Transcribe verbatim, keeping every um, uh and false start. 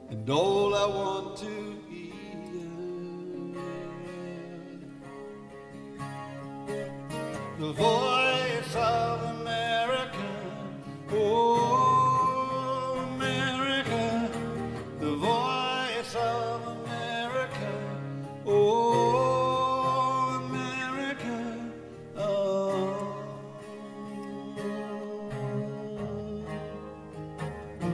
and all I want to hear. The voice